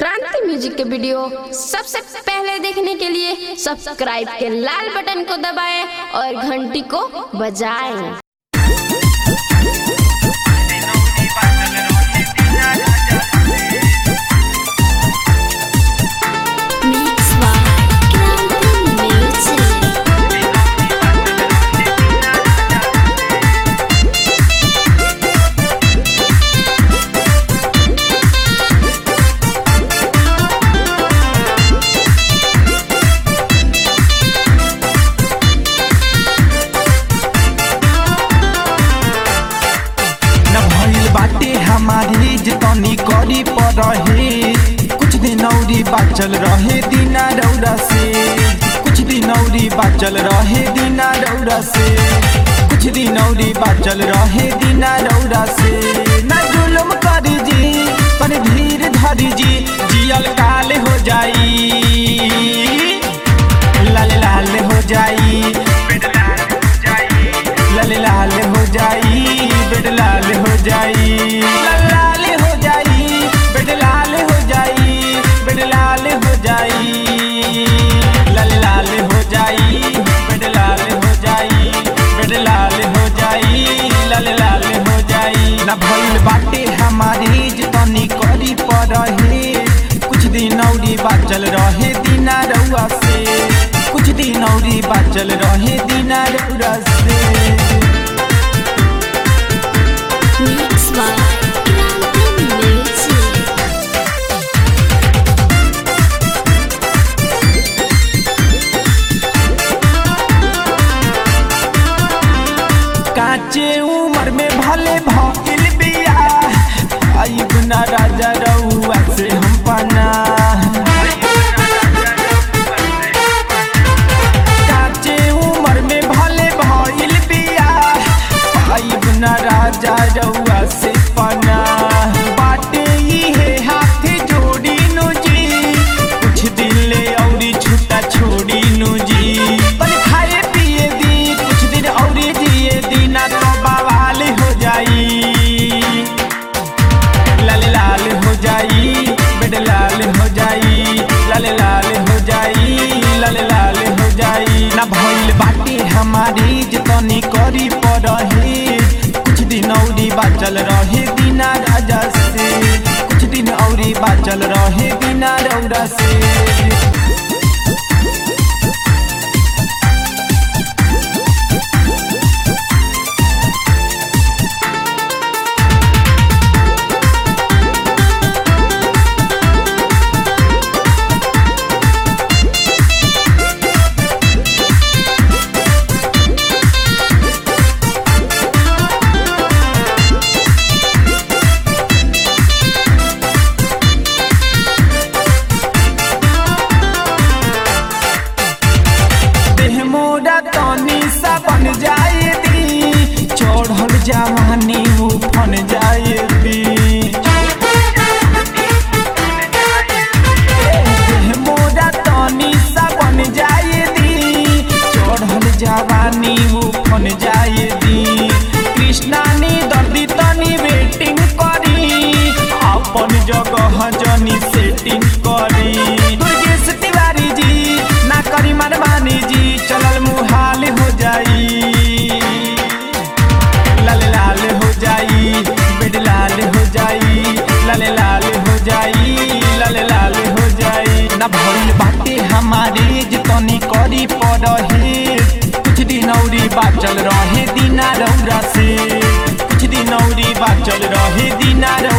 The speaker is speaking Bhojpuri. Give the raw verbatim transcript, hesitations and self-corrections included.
क्रांति म्यूजिक के वीडियो सबसे पहले देखने के लिए सब्सक्राइब के लाल बटन को दबाएं और घंटी को बजाएं। हमारी जितनी करी पर रहे कुछ दिन औरी बाचल रहे दीना रौरा से, कुछ दिन औरी बाचल रहे दीना रौरा से, कुछ दिन औरी बाचल रहे दीना रौरा से। न जुल्म करी जी पर धीर धरी जी, जियल काल हो जाई, लाल लाल हो जाई, लाल लाल हो जाई, बेड लाल हो जाई, लाल हो जाई, बेड लाल हो जाई, बेड लाल हो जाई, लाल लाल हो जाई, बेड लाल हो जाई, बेड लाल हो जाई, लाल लाल हो जाई। ना भइल बाटे हमारी जितनी करी पर रहे कुछ दिन औरी बाचल रहे दीना रउआ से, कुछ दिन औरी बाचल रहे दीना रउआ से। काचे उम्र में भले भइल बियाह, आइब ना राजा रउआ से हम पाना। काचे उम्र में भले भइल बियाह, आइब ना राजा रउआ से पाना। बाटे इहे हाथ जोड़ी नु जी, कुछ दिन ले औरी छुट्टा छोड़ी नु जी, पर खाए पिए दी कुछ दिन औरी जिए दी, ना तो बवाल हो जाई, लाल लाल हो जाई, बेड लाल हो जाई, लाल लाल हो जाई, लाल लाल हो जाई। ना भइल बाटे हमारी जितनी करी पर रहे कुछ दिन औरी बाचल रहे दीना राजा से, कुछ दिन औरी बाचल रहे दीना रौरा से। बन जाए दी चढ़ल जवानी उफन जाए दी, मोरा तनी सा बन जाए दी चढ़ल जवानी उफन जाए दी। कृष्णा ने दर्दी तनी वेटिंग करी, अपन जगह जनी सेटिंग करी। दुर्गेश तिवारी जी ना करी मनमानी जी, चलल मुहाल हो जाई, लाल लाल हो जाई, बेड लाल हो जाई, लाल लाल हो जाई, लाल लाल हो जाई। ना भइल बाटे हमारे जितनी करी पर रहे कुछ दिन औरी बाचल रहे दीना रौरा से, कुछ दिन औरी बाचल रहे दीना रौरा।